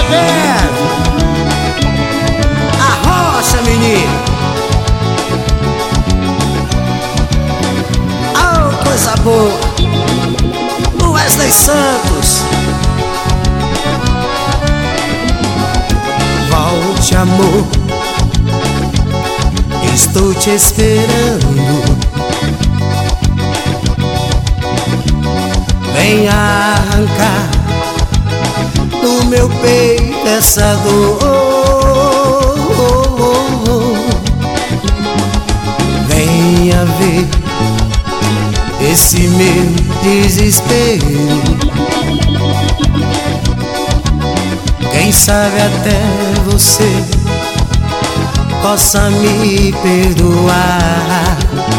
Bebeto, arrocha, menino. Oh, coisa boa. Wesley Santos. Volte, amor, estou te esperando. Vem arrancar do meu peito essa dor. Venha ver esse meu desespero. Quem sabe até você possa me perdoar.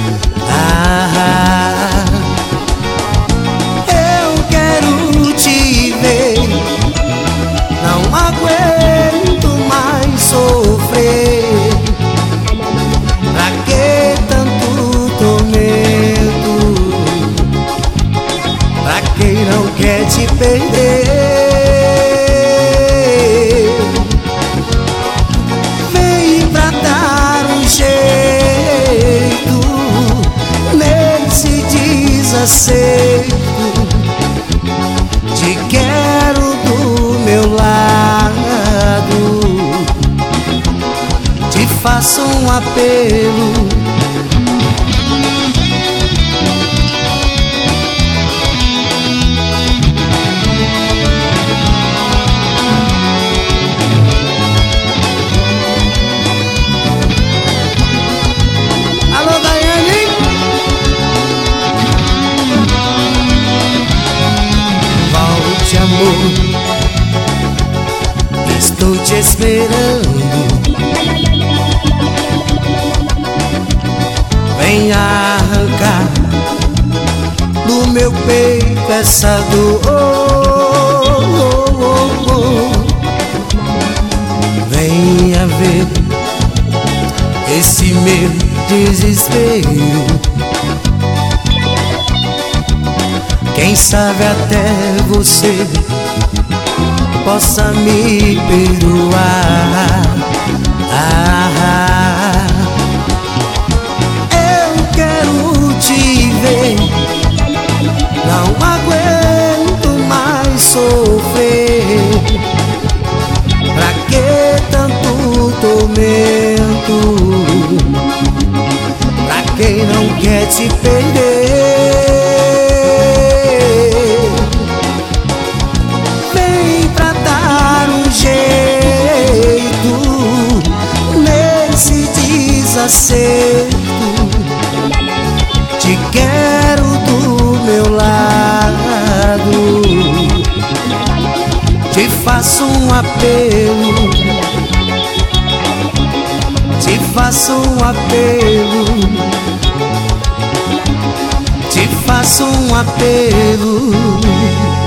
Eu quero te ver, não aguento mais sofrer. Pra que tanto tormento? Pra quem não quer te perder? Vem pra dar um jeito nesse desaceito. Te quero do meu lado, te faço um apelo. Amor, estou te esperando. Vem arrancar do meu peito essa dor. Venha ver esse meu desespero. Quem sabe até você possa me perdoar. Eu quero te ver, não aguento mais sofrer. Pra que tanto tormento? Pra quem não quer te perder? Acerto, te quero do meu lado, te faço um apelo, te faço um apelo, te faço um apelo.